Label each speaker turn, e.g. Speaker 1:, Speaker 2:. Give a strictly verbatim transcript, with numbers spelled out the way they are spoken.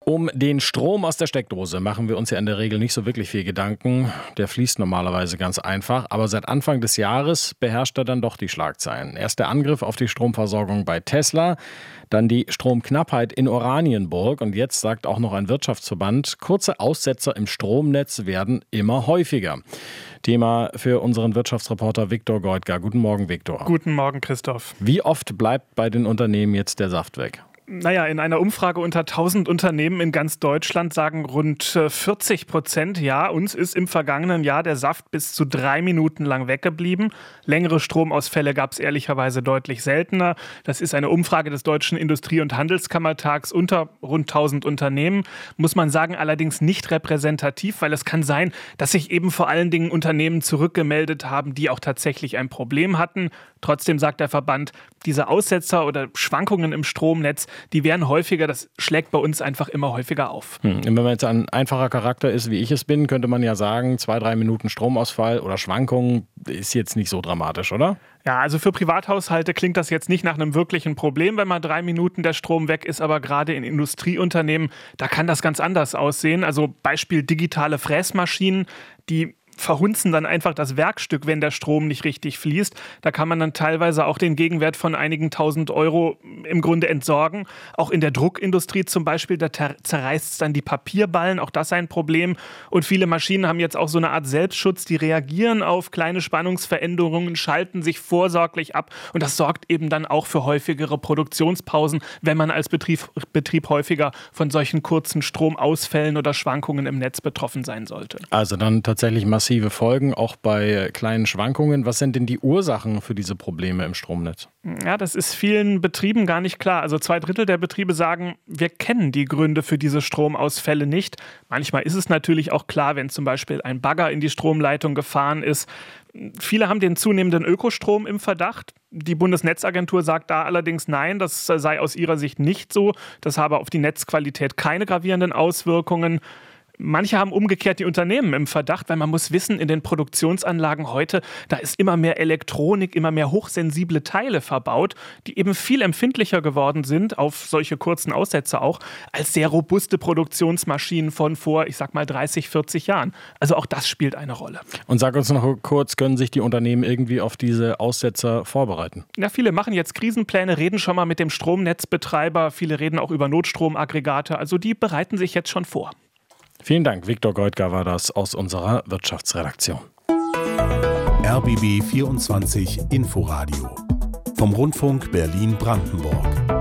Speaker 1: Um den Strom aus der Steckdose machen wir uns ja in der Regel nicht so wirklich viel Gedanken. Der fließt normalerweise ganz einfach. Aber seit Anfang des Jahres beherrscht er dann doch die Schlagzeilen. Erst der Angriff auf die Stromversorgung bei Tesla, dann die Stromknappheit in Oranienburg und jetzt sagt auch noch ein Wirtschaftsverband, kurze Aussetzer im Stromnetz werden immer häufiger. Thema für unseren Wirtschaftsreporter Viktor Goldgar. Guten Morgen, Viktor.
Speaker 2: Guten Morgen, Christoph.
Speaker 1: Wie oft bleibt bei den Unternehmen jetzt der Saft weg?
Speaker 2: Naja, in einer Umfrage unter tausend Unternehmen in ganz Deutschland sagen rund vierzig Prozent, ja, uns ist im vergangenen Jahr der Saft bis zu drei Minuten lang weggeblieben. Längere Stromausfälle gab es ehrlicherweise deutlich seltener. Das ist eine Umfrage des Deutschen Industrie- und Handelskammertags unter rund tausend Unternehmen. Muss man sagen, allerdings nicht repräsentativ, weil es kann sein, dass sich eben vor allen Dingen Unternehmen zurückgemeldet haben, die auch tatsächlich ein Problem hatten. Trotzdem sagt der Verband, diese Aussetzer oder Schwankungen im Stromnetz, die werden häufiger, das schlägt bei uns einfach immer häufiger auf.
Speaker 1: Hm. Wenn man jetzt ein einfacher Charakter ist, wie ich es bin, könnte man ja sagen, zwei, drei Minuten Stromausfall oder Schwankungen ist jetzt nicht so dramatisch, oder?
Speaker 2: Ja, also für Privathaushalte klingt das jetzt nicht nach einem wirklichen Problem, wenn mal drei Minuten der Strom weg ist, aber gerade in Industrieunternehmen, da kann das ganz anders aussehen. Also Beispiel digitale Fräsmaschinen, die verhunzen dann einfach das Werkstück, wenn der Strom nicht richtig fließt. Da kann man dann teilweise auch den Gegenwert von einigen tausend Euro im Grunde entsorgen. Auch in der Druckindustrie zum Beispiel, da zerreißt es dann die Papierballen, auch das ein Problem. Und viele Maschinen haben jetzt auch so eine Art Selbstschutz, die reagieren auf kleine Spannungsveränderungen, schalten sich vorsorglich ab und das sorgt eben dann auch für häufigere Produktionspausen, wenn man als Betrieb, Betrieb häufiger von solchen kurzen Stromausfällen oder Schwankungen im Netz betroffen sein sollte.
Speaker 1: Also dann tatsächlich massiv Folgen, auch bei kleinen Schwankungen. Was sind denn die Ursachen für diese Probleme im Stromnetz?
Speaker 2: Ja, das ist vielen Betrieben gar nicht klar. Also zwei Drittel der Betriebe sagen, wir kennen die Gründe für diese Stromausfälle nicht. Manchmal ist es natürlich auch klar, wenn zum Beispiel ein Bagger in die Stromleitung gefahren ist. Viele haben den zunehmenden Ökostrom im Verdacht. Die Bundesnetzagentur sagt da allerdings nein, das sei aus ihrer Sicht nicht so. Das habe auf die Netzqualität keine gravierenden Auswirkungen. Manche haben umgekehrt die Unternehmen im Verdacht, weil man muss wissen, in den Produktionsanlagen heute, da ist immer mehr Elektronik, immer mehr hochsensible Teile verbaut, die eben viel empfindlicher geworden sind, auf solche kurzen Aussätze auch, als sehr robuste Produktionsmaschinen von vor, ich sag mal, dreißig, vierzig Jahren. Also auch das spielt eine Rolle.
Speaker 1: Und sag uns noch kurz, können sich die Unternehmen irgendwie auf diese Aussetzer vorbereiten?
Speaker 2: Ja, viele machen jetzt Krisenpläne, reden schon mal mit dem Stromnetzbetreiber, viele reden auch über Notstromaggregate, also die bereiten sich jetzt schon vor.
Speaker 1: Vielen Dank, Viktor Goldgar war das aus unserer Wirtschaftsredaktion.
Speaker 3: R B B vierundzwanzig Inforadio vom Rundfunk Berlin-Brandenburg.